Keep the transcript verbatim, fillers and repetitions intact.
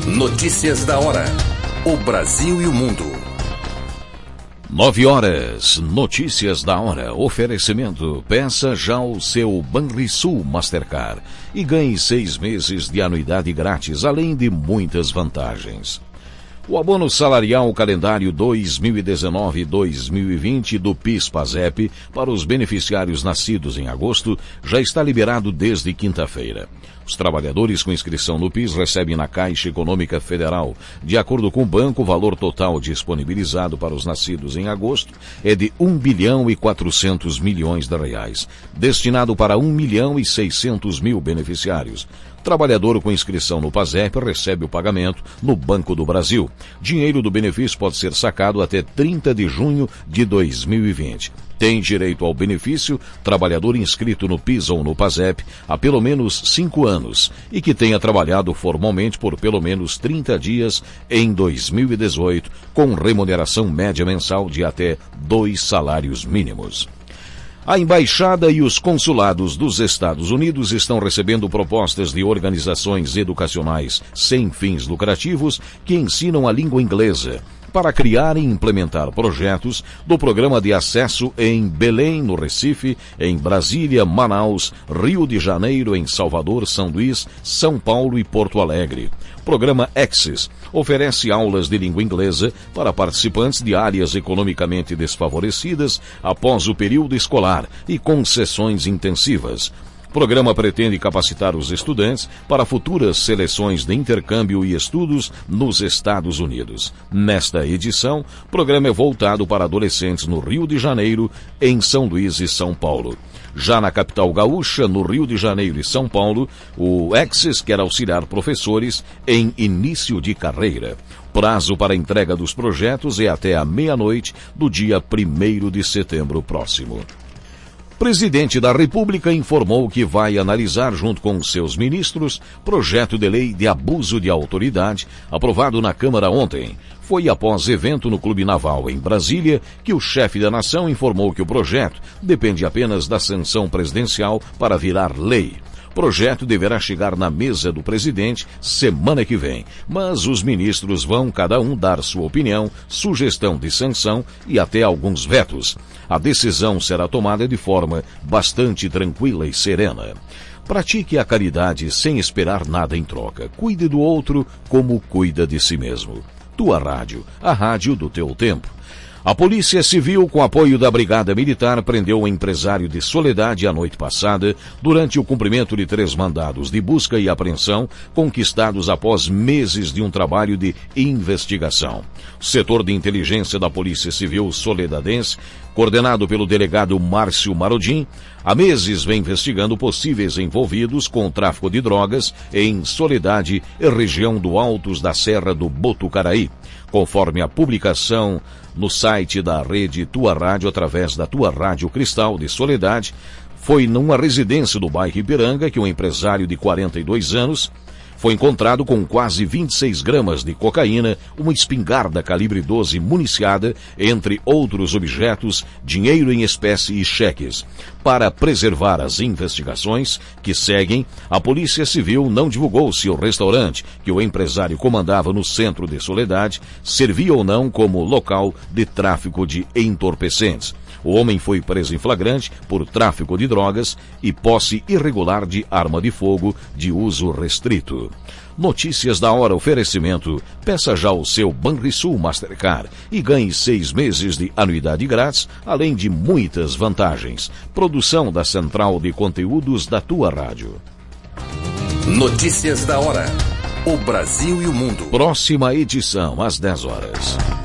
Notícias da hora. O Brasil e o mundo. Nove horas, notícias da hora, oferecimento, peça já o seu Banrisul Mastercard e ganhe seis meses de anuidade grátis, além de muitas vantagens. O abono salarial calendário dois mil e dezenove dois mil e vinte do PIS/PASEP para os beneficiários nascidos em agosto já está liberado desde quinta-feira. Os trabalhadores com inscrição no PIS recebem na Caixa Econômica Federal. De acordo com o banco, o valor total disponibilizado para os nascidos em agosto é de um bilhão e quatrocentos milhões de reais, destinado para um milhão e seiscentos mil beneficiários. Trabalhador com inscrição no PASEP recebe o pagamento no Banco do Brasil. Dinheiro do benefício pode ser sacado até trinta de junho de dois mil e vinte. Tem direito ao benefício trabalhador inscrito no PIS ou no PASEP há pelo menos cinco anos e que tenha trabalhado formalmente por pelo menos trinta dias em dois mil e dezoito, com remuneração média mensal de até dois salários mínimos. A Embaixada e os consulados dos Estados Unidos estão recebendo propostas de organizações educacionais sem fins lucrativos que ensinam a língua inglesa para criar e implementar projetos do Programa de Acesso em Belém, no Recife, em Brasília, Manaus, Rio de Janeiro, em Salvador, São Luís, São Paulo e Porto Alegre. O programa Access oferece aulas de língua inglesa para participantes de áreas economicamente desfavorecidas após o período escolar e com sessões intensivas. O programa pretende capacitar os estudantes para futuras seleções de intercâmbio e estudos nos Estados Unidos. Nesta edição, o programa é voltado para adolescentes no Rio de Janeiro, em São Luís e São Paulo. Já na capital gaúcha, no Rio de Janeiro e São Paulo, o Access quer auxiliar professores em início de carreira. Prazo para entrega dos projetos é até a meia-noite do dia primeiro de setembro próximo. O presidente da República informou que vai analisar, junto com seus ministros, projeto de lei de abuso de autoridade, aprovado na Câmara ontem. Foi após evento no Clube Naval, em Brasília, que o chefe da nação informou que o projeto depende apenas da sanção presidencial para virar lei. O projeto deverá chegar na mesa do presidente semana que vem, mas os ministros vão cada um dar sua opinião, sugestão de sanção e até alguns vetos. A decisão será tomada de forma bastante tranquila e serena. Pratique a caridade sem esperar nada em troca. Cuide do outro como cuida de si mesmo. Tua Rádio, a rádio do teu tempo. A Polícia Civil, com apoio da Brigada Militar, prendeu o empresário de Soledade a noite passada, durante o cumprimento de três mandados de busca e apreensão, conquistados após meses de um trabalho de investigação. O setor de inteligência da Polícia Civil soledadense, coordenado pelo delegado Márcio Marodim, há meses vem investigando possíveis envolvidos com o tráfico de drogas em Soledade e região do Altos da Serra do Botucaraí. Conforme a publicação no site da rede Tua Rádio, através da Tua Rádio Cristal de Soledade, foi numa residência do bairro Ipiranga que um empresário de quarenta e dois anos foi encontrado com quase vinte e seis gramas de cocaína, uma espingarda calibre doze municiada, entre outros objetos, dinheiro em espécie e cheques. Para preservar as investigações que seguem, a Polícia Civil não divulgou se o restaurante que o empresário comandava no centro de Soledade servia ou não como local de tráfico de entorpecentes. O homem foi preso em flagrante por tráfico de drogas e posse irregular de arma de fogo de uso restrito. Notícias da hora, oferecimento. Peça já o seu Banrisul Mastercard e ganhe seis meses de anuidade grátis, além de muitas vantagens. Produção da Central de Conteúdos da Tua Rádio. Notícias da hora. O Brasil e o mundo. Próxima edição, às dez horas.